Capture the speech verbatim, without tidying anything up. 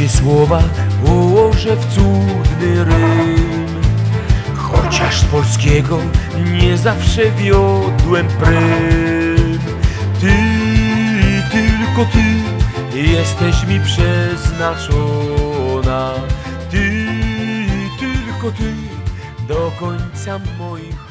Twoje słowa ułożę w cudny rym. Chociaż z polskiego nie zawsze wiodłem prym. Ty, tylko Ty jesteś mi przeznaczona. Ty, tylko Ty do końca moich